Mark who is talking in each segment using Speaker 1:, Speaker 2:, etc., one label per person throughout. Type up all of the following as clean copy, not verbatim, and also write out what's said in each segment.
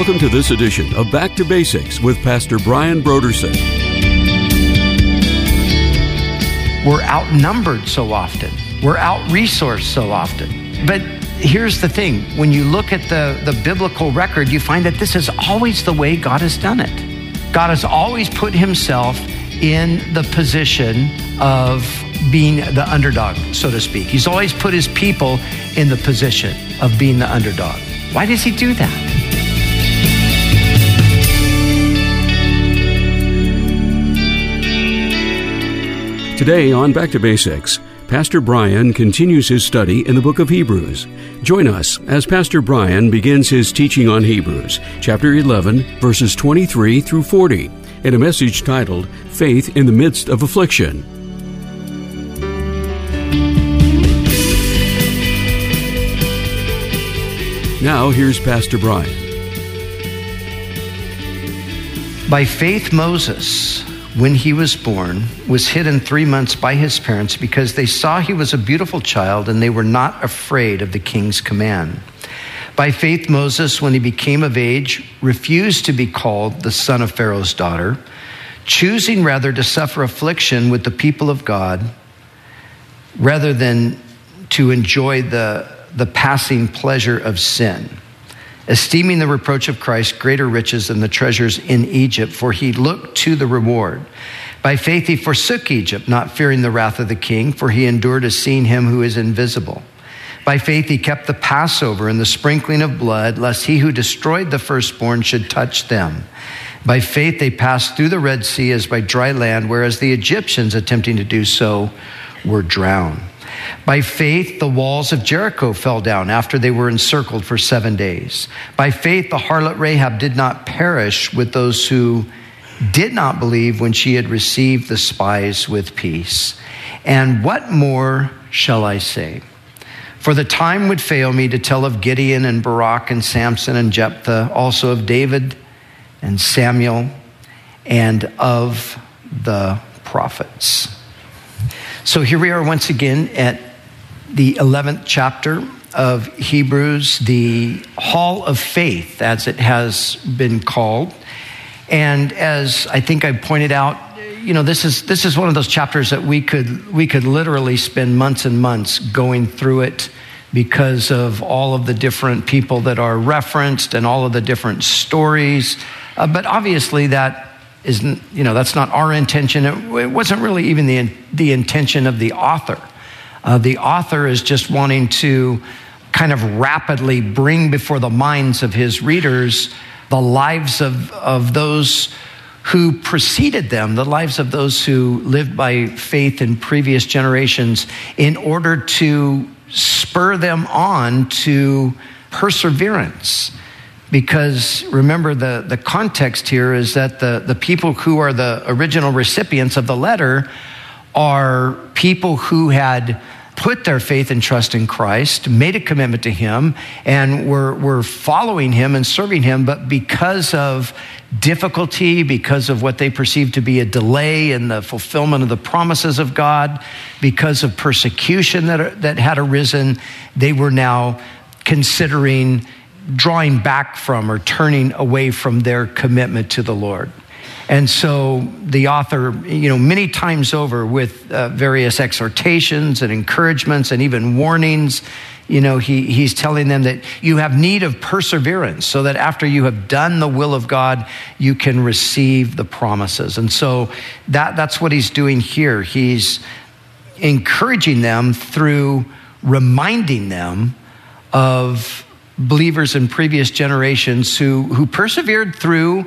Speaker 1: Welcome to this edition of Back to Basics with Pastor Brian Brodersen.
Speaker 2: We're outnumbered so often. We're out-resourced so often. But here's the thing. When you look at the biblical record, you find that this is always the way God has done it. God has always put himself in the position of being the underdog, so to speak. He's always put his people in the position of being the underdog. Why does he do that?
Speaker 1: Today on Back to Basics, Pastor Brian continues his study in the book of Hebrews. Join us as Pastor Brian begins his teaching on Hebrews, chapter 11, verses 23 through 40, in a message titled, Faith in the Midst of Affliction. Now, here's Pastor Brian.
Speaker 2: By faith, Moses, when he was born, was hidden 3 months by his parents because they saw he was a beautiful child and they were not afraid of the king's command. By faith, Moses, when he became of age, refused to be called the son of Pharaoh's daughter, choosing rather to suffer affliction with the people of God rather than to enjoy the passing pleasure of sin, esteeming the reproach of Christ greater riches than the treasures in Egypt, for he looked to the reward. By faith he forsook Egypt, not fearing the wrath of the king, for he endured as seeing him who is invisible. By faith he kept the Passover and the sprinkling of blood, lest he who destroyed the firstborn should touch them. By faith they passed through the Red Sea as by dry land, whereas the Egyptians, attempting to do so, were drowned. By faith, the walls of Jericho fell down after they were encircled for 7 days. By faith, the harlot Rahab did not perish with those who did not believe when she had received the spies with peace. And what more shall I say? For the time would fail me to tell of Gideon and Barak and Samson and Jephthah, also of David and Samuel, and of the prophets. So here we are once again at the 11th chapter of Hebrews, the Hall of Faith, as it has been called. And as I think I pointed out, this is one of those chapters that we could literally spend months and months going through it because of all of the different people that are referenced and all of the different stories. But obviously that isn't, that's not our intention. It wasn't really even the intention of the author. The author is just wanting to kind of rapidly bring before the minds of his readers the lives of those who preceded them, the lives of those who lived by faith in previous generations, in order to spur them on to perseverance. Because remember, the context here is that the people who are the original recipients of the letter are people who had put their faith and trust in Christ, made a commitment to him, and were following him and serving him, but because of difficulty, because of what they perceived to be a delay in the fulfillment of the promises of God, because of persecution that had arisen, they were now considering drawing back from or turning away from their commitment to the Lord. And so the author, many times over with various exhortations and encouragements and even warnings, he's telling them that you have need of perseverance so that after you have done the will of God, you can receive the promises. And so that's what he's doing here. He's encouraging them through reminding them of believers in previous generations who persevered through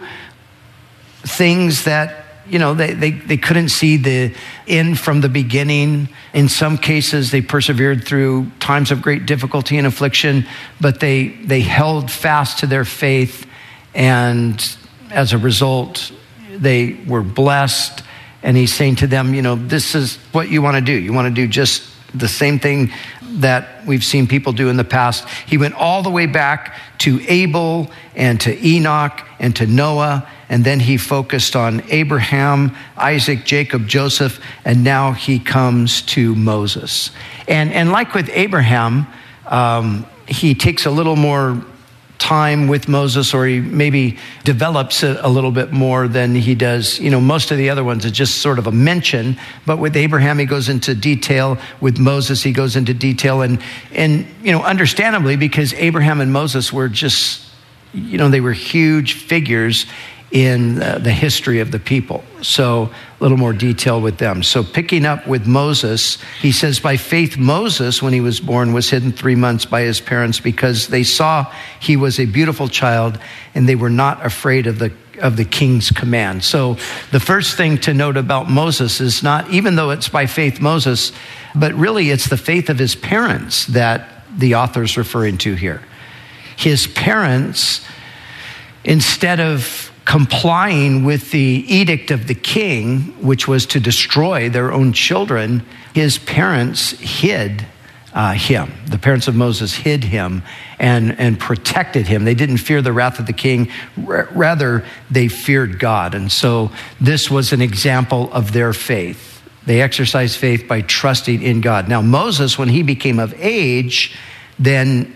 Speaker 2: things that, they couldn't see the end from the beginning. In some cases, they persevered through times of great difficulty and affliction, but they held fast to their faith, and as a result, they were blessed. And he's saying to them, this is what you want to do. You want to do just the same thing that we've seen people do in the past. He went all the way back to Abel and to Enoch and to Noah, and then he focused on Abraham, Isaac, Jacob, Joseph, and now he comes to Moses. And like with Abraham, he takes a little more time with Moses, or he maybe develops it a little bit more than he does. Most of the other ones, it's just sort of a mention. But with Abraham, he goes into detail. With Moses, he goes into detail. And understandably, because Abraham and Moses were just, they were huge figures in the history of the people. So a little more detail with them. So picking up with Moses, he says, by faith, Moses, when he was born, was hidden 3 months by his parents because they saw he was a beautiful child and they were not afraid of the king's command. So the first thing to note about Moses is not, even though it's by faith Moses, but really it's the faith of his parents that the author's referring to here. His parents, instead of complying with the edict of the king, which was to destroy their own children, his parents hid him. The parents of Moses hid him and protected him. They didn't fear the wrath of the king. Rather, they feared God. And so this was an example of their faith. They exercised faith by trusting in God. Now, Moses, when he became of age, then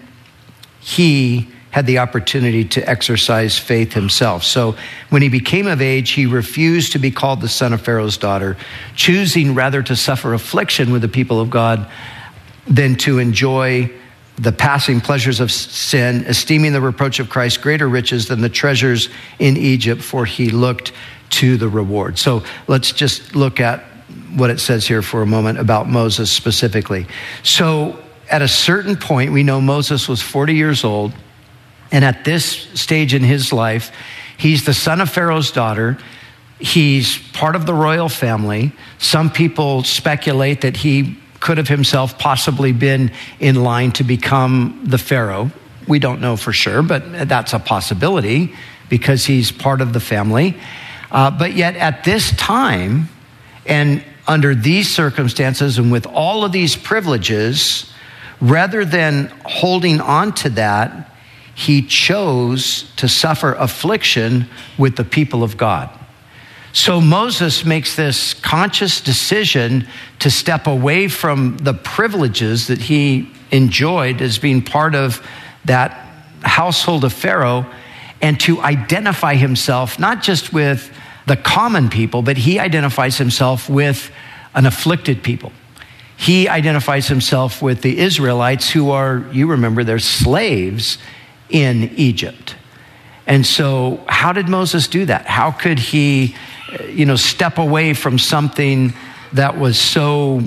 Speaker 2: he had the opportunity to exercise faith himself. So when he became of age, he refused to be called the son of Pharaoh's daughter, choosing rather to suffer affliction with the people of God than to enjoy the passing pleasures of sin, esteeming the reproach of Christ greater riches than the treasures in Egypt, for he looked to the reward. So let's just look at what it says here for a moment about Moses specifically. So at a certain point, we know Moses was 40 years old. And at this stage in his life, he's the son of Pharaoh's daughter. He's part of the royal family. Some people speculate that he could have himself possibly been in line to become the Pharaoh. We don't know for sure, but that's a possibility because he's part of the family. But yet at this time, and under these circumstances, and with all of these privileges, rather than holding on to that, he chose to suffer affliction with the people of God. So Moses makes this conscious decision to step away from the privileges that he enjoyed as being part of that household of Pharaoh, and to identify himself not just with the common people, but he identifies himself with an afflicted people. He identifies himself with the Israelites, who are, you remember, they're slaves in Egypt. And so how did Moses do that? How could he, step away from something that was so,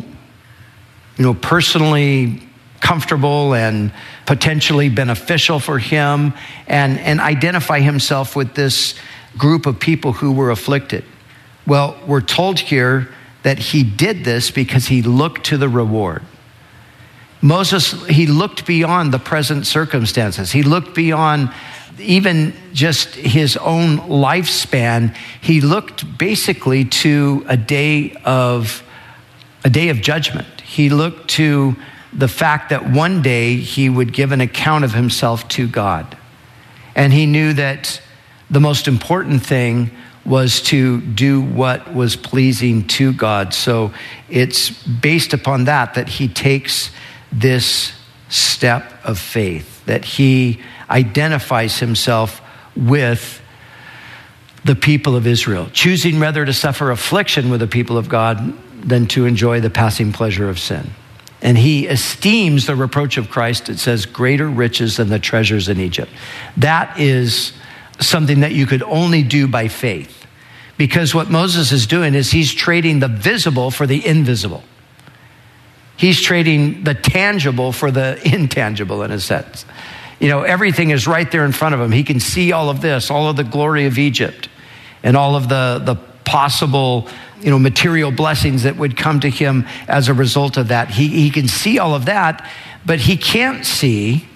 Speaker 2: personally comfortable and potentially beneficial for him, and identify himself with this group of people who were afflicted? Well, we're told here that he did this because he looked to the reward. Moses, he looked beyond the present circumstances. He looked beyond even just his own lifespan. He looked basically to a day of judgment. He looked to the fact that one day he would give an account of himself to God. And he knew that the most important thing was to do what was pleasing to God. So it's based upon that he takes this step of faith, that he identifies himself with the people of Israel, choosing rather to suffer affliction with the people of God than to enjoy the passing pleasure of sin. And he esteems the reproach of Christ, it says, greater riches than the treasures in Egypt. That is something that you could only do by faith, because what Moses is doing is he's trading the visible for the invisible. He's trading the tangible for the intangible, in a sense. Everything is right there in front of him. He can see all of this, all of the glory of Egypt, and all of the possible, material blessings that would come to him as a result of that. He can see all of that, but he can't see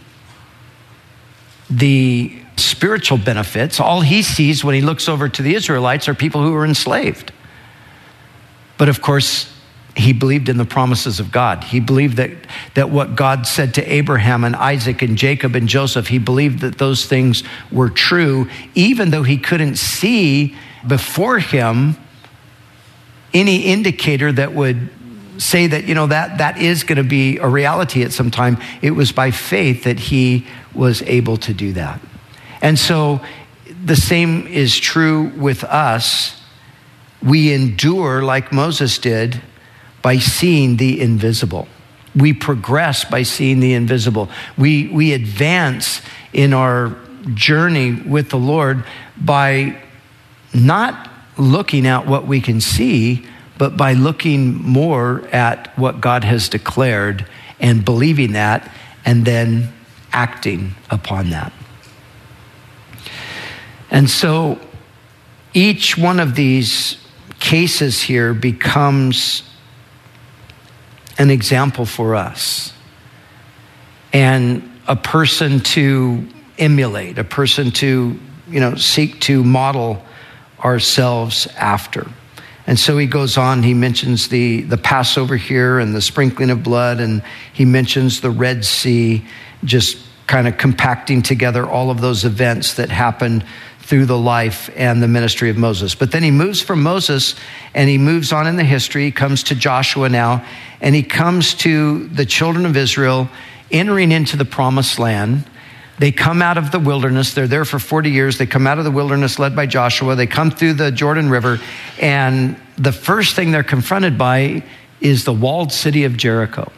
Speaker 2: the spiritual benefits. All he sees when he looks over to the Israelites are people who are enslaved. But of course, he believed in the promises of God. He believed that what God said to Abraham and Isaac and Jacob and Joseph, he believed that those things were true, even though he couldn't see before him any indicator that would say that, that is going to be a reality at some time. It was by faith that he was able to do that. And so the same is true with us. We endure like Moses did by seeing the invisible. We progress by seeing the invisible. We advance in our journey with the Lord by not looking at what we can see, but by looking more at what God has declared and believing that and then acting upon that. And so each one of these cases here becomes an example for us and a person to emulate, a person to, seek to model ourselves after. And so he goes on, he mentions the Passover here and the sprinkling of blood, and he mentions the Red Sea, just kind of compacting together all of those events that happened through the life and the ministry of Moses. But then he moves from Moses and he moves on in the history. He comes to Joshua now, and he comes to the children of Israel entering into the promised land. They come out of the wilderness. They're there for 40 years. They come out of the wilderness led by Joshua. They come through the Jordan River, and the first thing they're confronted by is the walled city of Jericho.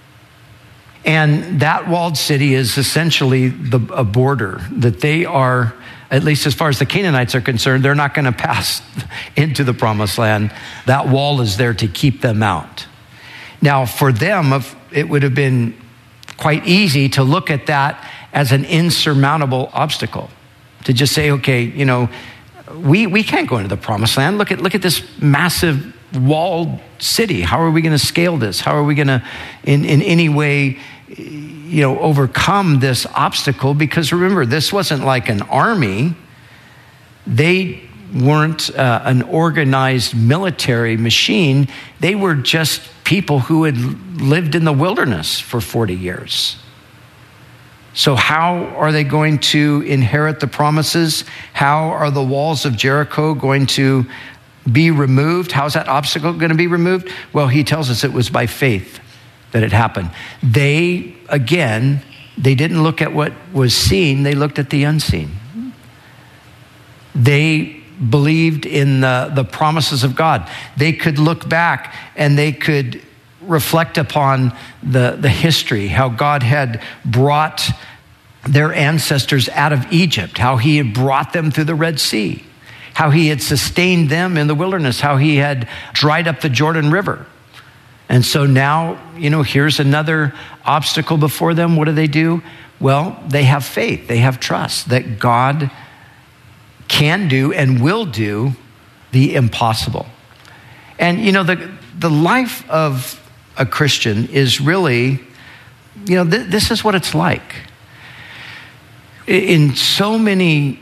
Speaker 2: And that walled city is essentially a border that they are, at least as far as the Canaanites are concerned, they're not going to pass into the promised land. That wall is there to keep them out. Now, for them, it would have been quite easy to look at that as an insurmountable obstacle, to just say, okay, we can't go into the promised land. Look at this massive walled city. How are we going to scale this? How are we going to, in any way, overcome this obstacle? Because remember, this wasn't like an army. They weren't an organized military machine. They were just people who had lived in the wilderness for 40 years. So how are they going to inherit the promises? How are the walls of Jericho going to be removed? How's that obstacle going to be removed? Well, he tells us it was by faith that it happened. They didn't look at what was seen. They looked at the unseen. They believed in the promises of God. They could look back and they could reflect upon the history, how God had brought their ancestors out of Egypt, how he had brought them through the Red Sea, how he had sustained them in the wilderness, how he had dried up the Jordan River. And so now, here's another obstacle before them. What do? Well, they have faith. They have trust that God can do and will do the impossible. And, the life of a Christian is really, this is what it's like. In so many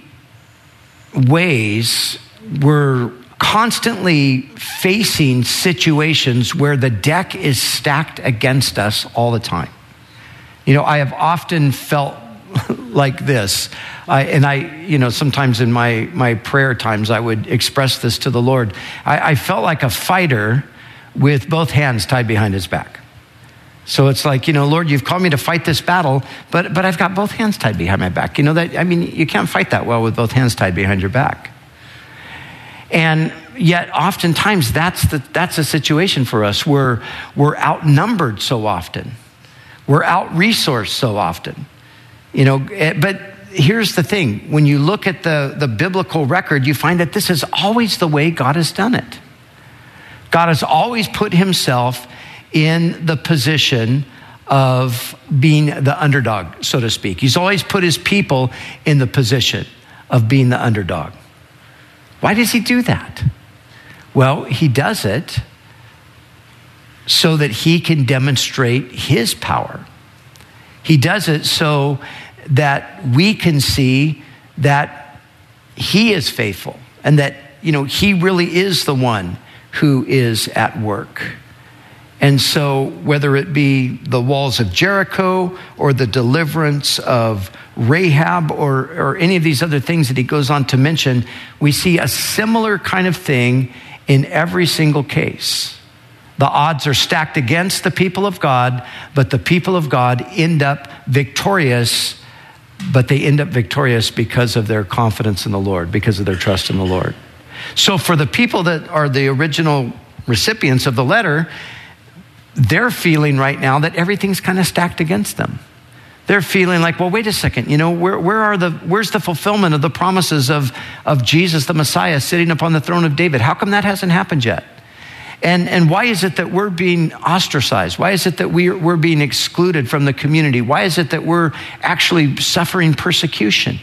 Speaker 2: ways, we're constantly facing situations where the deck is stacked against us all the time. I have often felt like this. Sometimes in my prayer times, I would express this to the Lord. I felt like a fighter with both hands tied behind his back. So it's like, Lord, you've called me to fight this battle, but I've got both hands tied behind my back. You can't fight that well with both hands tied behind your back. And yet oftentimes that's a situation for us. We're outnumbered so often. We're out-resourced so often. But here's the thing. When you look at the biblical record, you find that this is always the way God has done it. God has always put himself in the position of being the underdog, so to speak. He's always put his people in the position of being the underdog. Why does he do that? Well, he does it so that he can demonstrate his power. He does it so that we can see that he is faithful and that, he really is the one who is at work. And so whether it be the walls of Jericho or the deliverance of Rahab or any of these other things that he goes on to mention, we see a similar kind of thing in every single case. The odds are stacked against the people of God, but the people of God end up victorious, but they end up victorious because of their confidence in the Lord, because of their trust in the Lord. So for the people that are the original recipients of the letter, they're feeling right now that everything's kind of stacked against them. They're feeling like, well, wait a second, where's the fulfillment of the promises of Jesus, the Messiah, sitting upon the throne of David? How come that hasn't happened yet? And why is it that we're being ostracized? Why is it that we're being excluded from the community? Why is it that we're actually suffering persecution?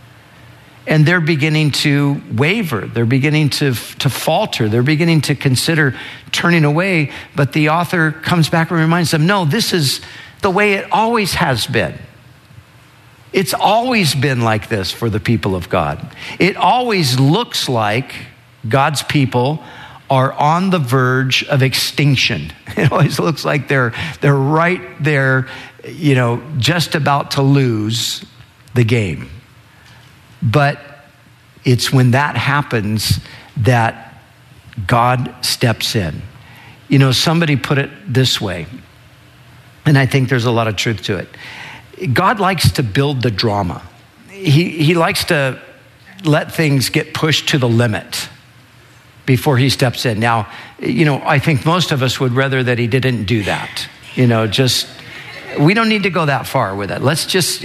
Speaker 2: And they're beginning to waver. They're beginning to falter. They're beginning to consider turning away. But the author comes back and reminds them, no, this is the way it always has been. It's always been like this for the people of God. It always looks like God's people are on the verge of extinction. It always looks like they're right there, just about to lose the game. But it's when that happens that God steps in. Somebody put it this way, and I think there's a lot of truth to it. God likes to build the drama. He likes to let things get pushed to the limit before he steps in. Now, I think most of us would rather that he didn't do that. We don't need to go that far with it. Let's just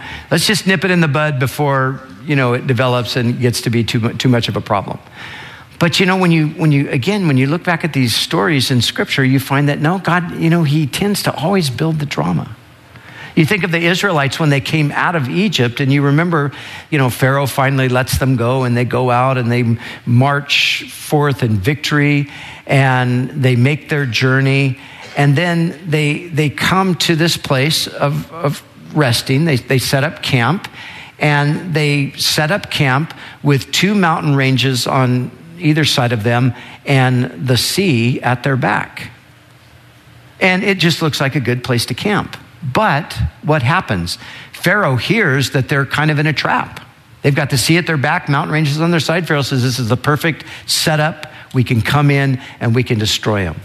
Speaker 2: nip it in the bud before, it develops and gets to be too much of a problem. But when you look back at these stories in Scripture, you find that no, God, he tends to always build the drama. You think of the Israelites when they came out of Egypt, and you remember, Pharaoh finally lets them go, and they go out and they march forth in victory, and they make their journey, and then they come to this place of resting. They set up camp, and they set up camp with 2 mountain ranges on either side of them and the sea at their back. And it just looks like a good place to camp. But what happens? Pharaoh hears that they're kind of in a trap. They've got the sea at their back, mountain ranges on their side. Pharaoh says, this is the perfect setup. We can come in and we can destroy them.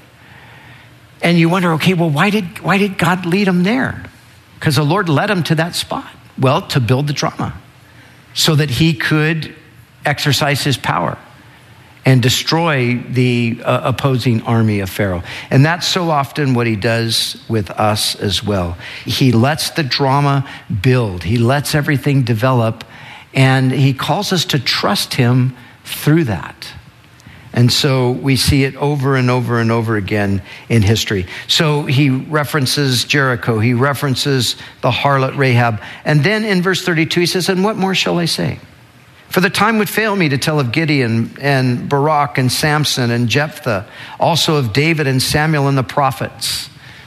Speaker 2: And you wonder, okay, well, why did God lead them there? Because the Lord led them to that spot. Well, to build the drama so that he could exercise his power and destroy the opposing army of Pharaoh. And that's so often what he does with us as well. He lets the drama build. He lets everything develop, and he calls us to trust him through that. And so we see it over and over and over again in history. So he references Jericho. He references the harlot Rahab. And then in verse 32, he says, and what more shall I say? For the time would fail me to tell of Gideon and Barak and Samson and Jephthah, also of David and Samuel and the prophets.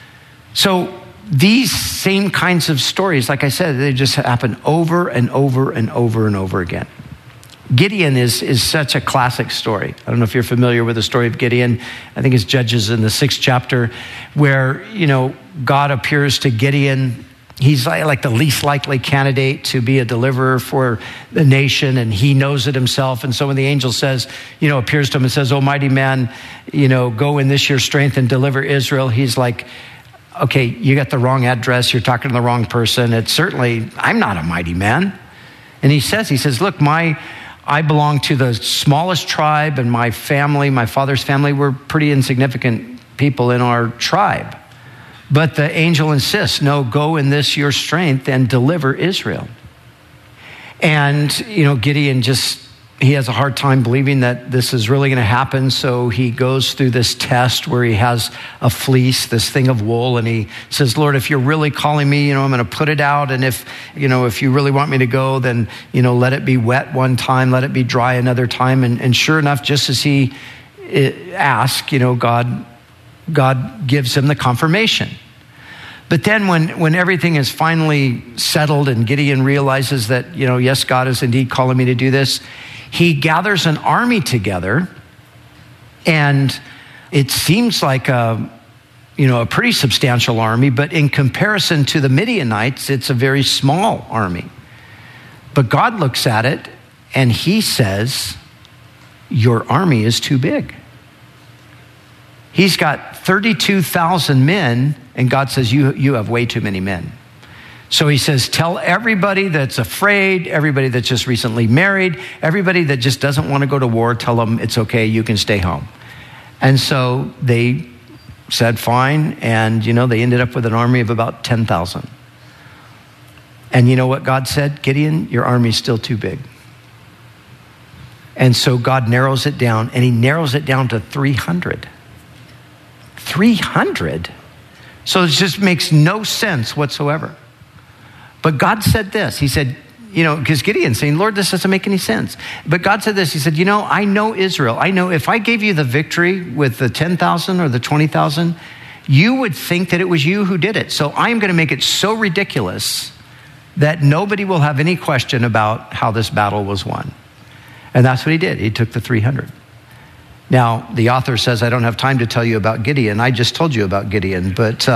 Speaker 2: So these same kinds of stories, like I said, they just happen over and over and over and over again. Gideon is such a classic story. I don't know if you're familiar with the story of Gideon. I think it's Judges in the 6th chapter where, God appears to Gideon. He's like the least likely candidate to be a deliverer for the nation, and he knows it himself. And so when the angel says, appears to him and says, "Oh, mighty man, go in this your strength and deliver Israel," he's like, okay, you got the wrong address. You're talking to the wrong person. I'm not a mighty man. And he says, look, I belong to the smallest tribe, and my family, my father's family, were pretty insignificant people in our tribe. But the angel insists, no, go in this your strength and deliver Israel. And, Gideon he has a hard time believing that this is really going to happen. So he goes through this test where he has a fleece, this thing of wool. And he says, Lord, if you're really calling me, I'm going to put it out. And if you really want me to go, then, let it be wet one time, let it be dry another time. And sure enough, just as he asked, God gives him the confirmation. But then when everything is finally settled and Gideon realizes that, yes, God is indeed calling me to do this, he gathers an army together, and it seems like a pretty substantial army, but in comparison to the Midianites, it's a very small army. But God looks at it and he says, your army is too big. He's got 32,000 men, and God says, you have way too many men. So he says, tell everybody that's afraid, everybody that's just recently married, everybody that just doesn't want to go to war, tell them it's okay, you can stay home. And so they said fine, and they ended up with an army of about 10,000. And you know what God said? Gideon, your army's still too big. And so God narrows it down, and he narrows it down to 300. 300? So it just makes no sense whatsoever. But God said this. He said, because Gideon's saying, Lord, this doesn't make any sense. But God said this. He said, I know Israel. I know if I gave you the victory with the 10,000 or the 20,000, you would think that it was you who did it. So I'm going to make it so ridiculous that nobody will have any question about how this battle was won. And that's what he did. He took the 300. Now, the author says, I don't have time to tell you about Gideon. I just told you about Gideon, but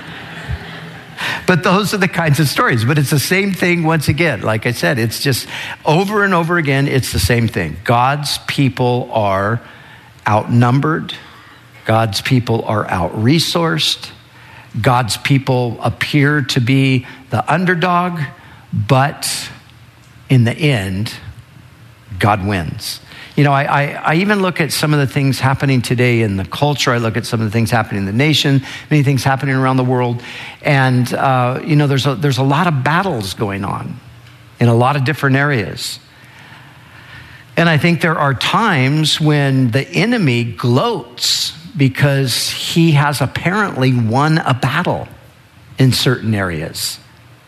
Speaker 2: those are the kinds of stories. But it's the same thing once again. Like I said, it's just over and over again, it's the same thing. God's people are outnumbered. God's people are out-resourced. God's people appear to be the underdog, but in the end, God wins. I even look at some of the things happening today in the culture. I look at some of the things happening in the nation, many things happening around the world. And, there's a lot of battles going on in a lot of different areas. And I think there are times when the enemy gloats because he has apparently won a battle in certain areas.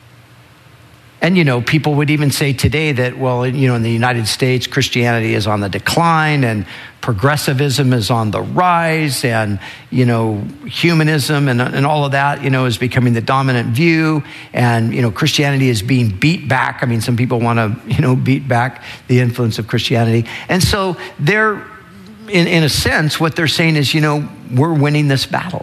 Speaker 2: And, people would even say today that, in the United States, Christianity is on the decline and progressivism is on the rise and, humanism and all of that, is becoming the dominant view. And, Christianity is being beat back. I mean, some people want to, beat back the influence of Christianity. And so they're, in a sense, what they're saying is, we're winning this battle.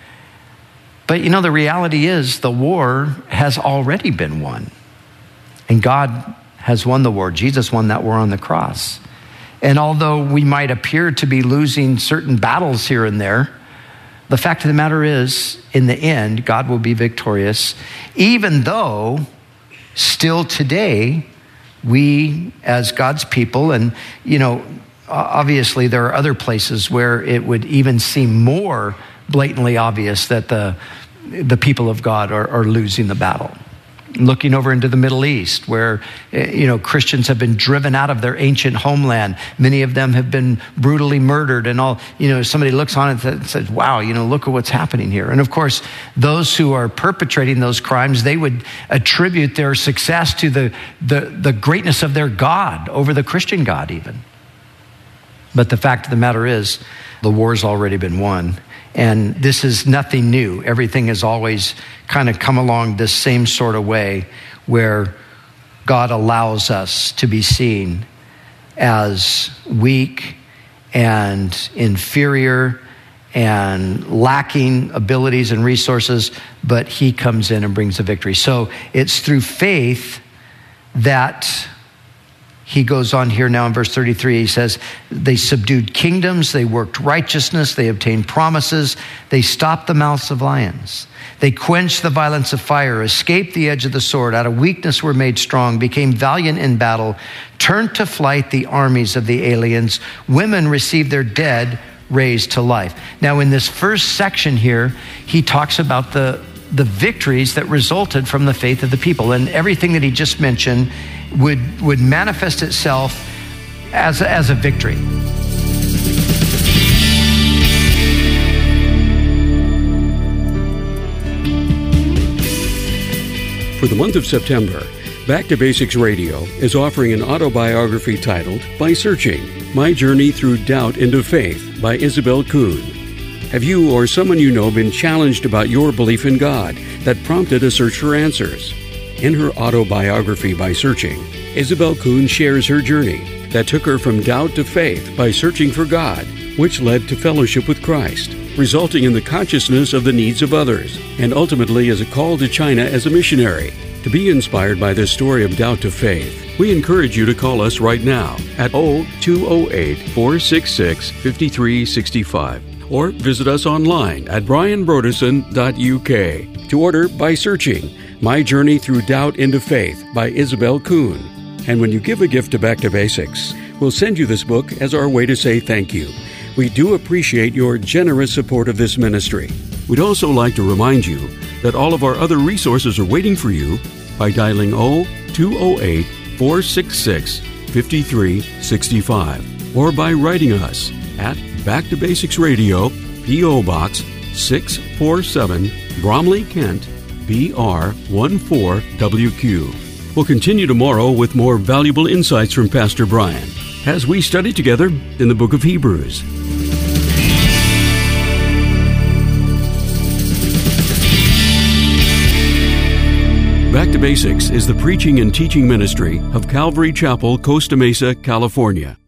Speaker 2: But, the reality is the war has already been won. And God has won the war. Jesus won that war on the cross. And although we might appear to be losing certain battles here and there, the fact of the matter is, in the end, God will be victorious, even though still today, we as God's people, and, obviously there are other places where it would even seem more blatantly obvious that the people of God are losing the battle. Looking over into the Middle East where, Christians have been driven out of their ancient homeland. Many of them have been brutally murdered and all, somebody looks on it and says, wow, look at what's happening here. And of course, those who are perpetrating those crimes, they would attribute their success to the greatness of their God over the Christian God even. But the fact of the matter is, the war's already been won. And this is nothing new. Everything has always kind of come along this same sort of way where God allows us to be seen as weak and inferior and lacking abilities and resources, but he comes in and brings the victory. So it's through faith that he goes on here now in verse 33, he says, they subdued kingdoms, they worked righteousness, they obtained promises, they stopped the mouths of lions. They quenched the violence of fire, escaped the edge of the sword, out of weakness were made strong, became valiant in battle, turned to flight the armies of the aliens. Women received their dead raised to life. Now in this first section here, he talks about the victories that resulted from the faith of the people. And everything that he just mentioned would manifest itself as a victory.
Speaker 1: For the month of September, Back to Basics Radio is offering an autobiography titled By Searching, My Journey Through Doubt into Faith by Isabel Kuhn. Have you or someone you know been challenged about your belief in God that prompted a search for answers? In her autobiography, By Searching, Isabel Kuhn shares her journey that took her from doubt to faith by searching for God, which led to fellowship with Christ, resulting in the consciousness of the needs of others, and ultimately as a call to China as a missionary. To be inspired by this story of doubt to faith, we encourage you to call us right now at 0208-466-5365. or visit us online at brianbroderson.uk to order by searching My Journey Through Doubt into Faith by Isabel Kuhn. And when you give a gift to Back to Basics, we'll send you this book as our way to say thank you. We do appreciate your generous support of this ministry. We'd also like to remind you that all of our other resources are waiting for you by dialing 0208-466-5365 or by writing us at Back to Basics Radio, P.O. Box 647, Bromley, Kent, BR 14WQ. We'll continue tomorrow with more valuable insights from Pastor Brian as we study together in the book of Hebrews. Back to Basics is the preaching and teaching ministry of Calvary Chapel, Costa Mesa, California.